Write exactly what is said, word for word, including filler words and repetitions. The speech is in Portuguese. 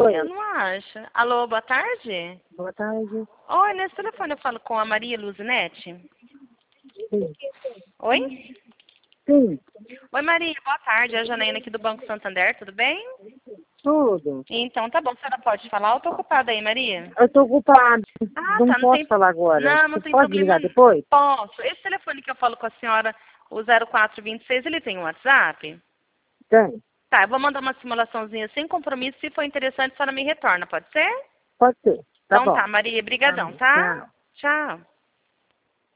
Oi. Eu não acho. Alô, boa tarde? Boa tarde. Oi, nesse telefone eu falo com a Maria Luzinete? Sim. Oi? Sim. Oi, Maria, boa tarde. É a Janaína aqui do Banco Santander, tudo bem? Tudo. Então, tá bom. A senhora pode falar ou tô ocupada aí, Maria? Eu tô ocupada. Ah, Não tá. Não posso tem... falar agora. Não, não Você tem pode problema. ligar depois? Posso. Esse telefone que eu falo com a senhora, o zero quatro dois seis, ele tem um WhatsApp? Tem. Tá, eu vou mandar uma simulaçãozinha sem compromisso. Se for interessante, a senhora me retorna, pode ser? Pode ser. Tá Então bom. tá, Maria, brigadão, tá? Tchau. Tchau.